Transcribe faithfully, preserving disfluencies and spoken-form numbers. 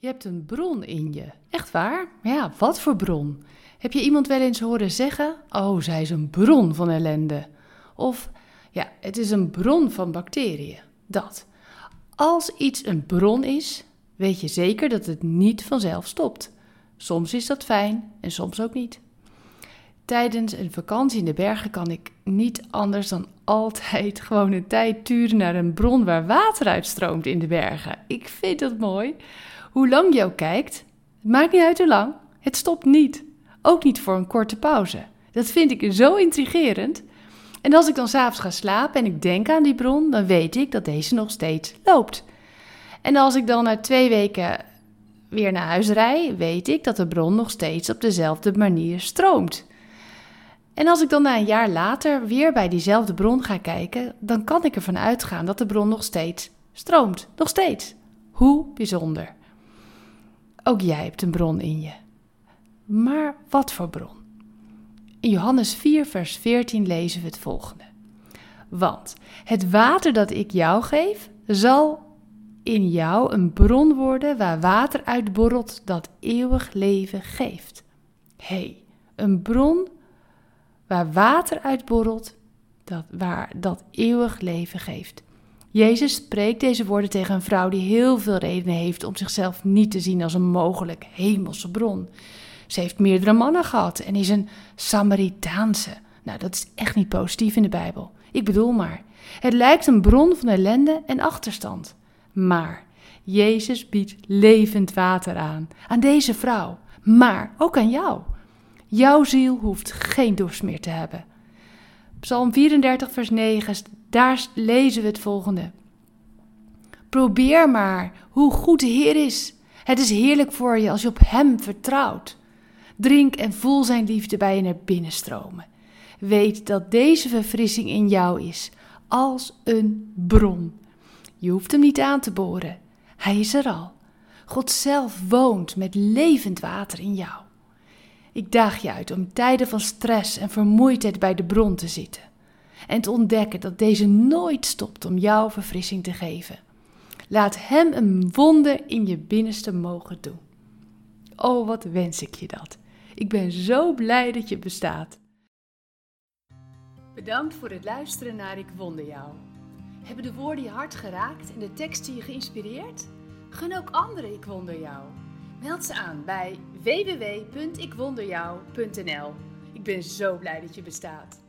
Je hebt een bron in je. Echt waar? Ja, wat voor bron? Heb je iemand wel eens horen zeggen, oh, zij is een bron van ellende. Of, ja, het is een bron van bacteriën. Dat. Als iets een bron is, weet je zeker dat het niet vanzelf stopt. Soms is dat fijn en soms ook niet. Tijdens een vakantie in de bergen kan ik niet anders dan altijd gewoon een tijd turen naar een bron waar water uitstroomt in de bergen. Ik vind dat mooi. Hoe lang je ook kijkt, het maakt niet uit hoe lang, het stopt niet. Ook niet voor een korte pauze. Dat vind ik zo intrigerend. En als ik dan 's avonds ga slapen en ik denk aan die bron, dan weet ik dat deze nog steeds loopt. En als ik dan na twee weken weer naar huis rijd, weet ik dat de bron nog steeds op dezelfde manier stroomt. En als ik dan na een jaar later weer bij diezelfde bron ga kijken, dan kan ik ervan uitgaan dat de bron nog steeds stroomt. Nog steeds. Hoe bijzonder. Ook jij hebt een bron in je. Maar wat voor bron? In Johannes vier vers veertien lezen we het volgende. Want het water dat ik jou geef, zal in jou een bron worden waar water uitborrelt dat eeuwig leven geeft. Hé, hey, een bron waar water uitborrelt dat, waar dat eeuwig leven geeft. Jezus spreekt deze woorden tegen een vrouw die heel veel redenen heeft om zichzelf niet te zien als een mogelijk hemelse bron. Ze heeft meerdere mannen gehad en is een Samaritaanse. Nou, dat is echt niet positief in de Bijbel. Ik bedoel maar, het lijkt een bron van ellende en achterstand. Maar Jezus biedt levend water aan, aan deze vrouw, maar ook aan jou. Jouw ziel hoeft geen dorst meer te hebben. Psalm vierendertig vers negen, daar lezen we het volgende. Probeer maar hoe goed de Heer is. Het is heerlijk voor je als je op Hem vertrouwt. Drink en voel zijn liefde bij je naar binnen stromen. Weet dat deze verfrissing in jou is, als een bron. Je hoeft hem niet aan te boren. Hij is er al. God zelf woont met levend water in jou. Ik daag je uit om tijden van stress en vermoeidheid bij de bron te zitten. En te ontdekken dat deze nooit stopt om jou verfrissing te geven. Laat hem een wonder in je binnenste mogen doen. Oh, wat wens ik je dat. Ik ben zo blij dat je bestaat. Bedankt voor het luisteren naar Ik Wonder Jou. Hebben de woorden je hart geraakt en de teksten je geïnspireerd? Gun ook anderen Ik Wonder Jou. Meld ze aan bij w w w punt ik wonder jou punt n l. Ik ben zo blij dat je bestaat.